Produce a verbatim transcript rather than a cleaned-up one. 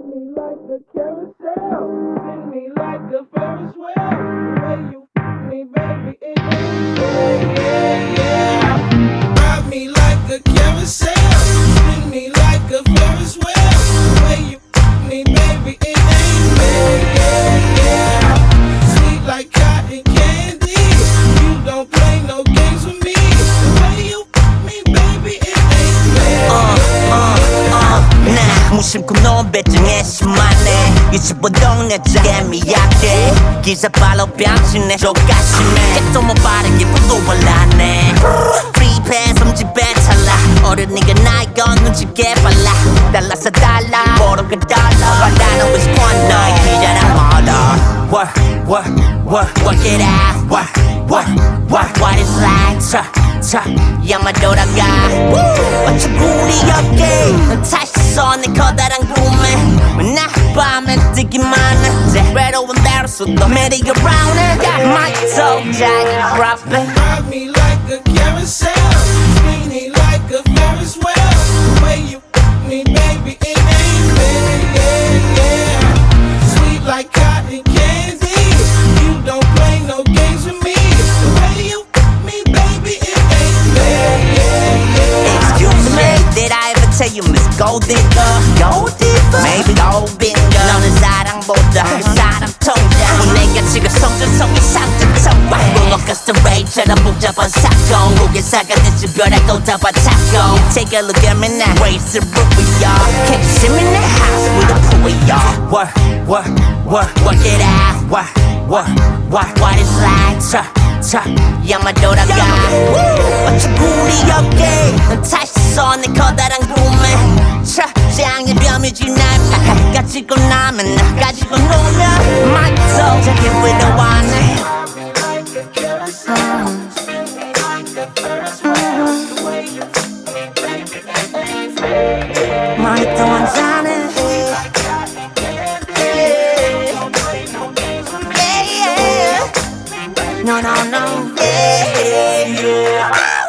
me like a carousel, spin me like a Ferris wheel. The way you f me, baby, it ain't fair. Yeah, yeah. Ride me like a carousel, spin me like a Ferris wheel. The way you f me, baby, it ain't fair. Yeah, yeah. Sweet like cotton candy, you don't play no games with me. The way you f me, baby, it ain't fair. Uh, uh, uh, 나 무심코 놓은 배짱에 심하네 이십오 동네 짱에 약해 기사 발로 병치네 조가심해 객도 못 바르게 부도 발랐네 프리패 섬집에 찰나 어른이가 나이 건 눈치게 빨라 달라서 달라 모르게 달라 바라는 with one night 기자랑 멀어 What, what, what, work it out What, what, what, what is like 차, 차, 양만 돌아가 어차피 우리 어깨 다시 내 커다란 꿈에 나 밤에 뜨기만 해 외로운 대로 쏟아 merry-go-round got my soul jagged drop it Ride me like a carousel, spin me like a Ferris wheel. The way you f me, baby, it ain't fair. Yeah, yeah. Sweet like cotton candy, you don't play no games with me. The way you f me, baby, it ain't fair. Yeah, yeah. Excuse me, did I ever tell you Miss Gold Digger? Gold Digger? Maybe Gold Digger 너는 사랑보다 사람 통자 뭐 내가 지금 성전성이 상징성과 붕어가스 레이처럼 복잡한 사건 고개사가 됐지 별하고 다 바짝고 Take a look at me now, raise the roof of y'all Can't you see me in the house with a pool of y'all What, what, what, work it out What, what, what, what is like 차, 차, 양만 돌아가 어차피 우리 어깨 다시 내 커다란 꿈에 차장의 뺨이지 날 가지고 나면 나 가지고 놀면 My soul 자기 위로하네 Ride me like a carousel, spin me like a Ferris wheel. The way you f me, baby, it ain't fair. Yeah. 많이 또 한잔해 No, no, no, yeah, yeah.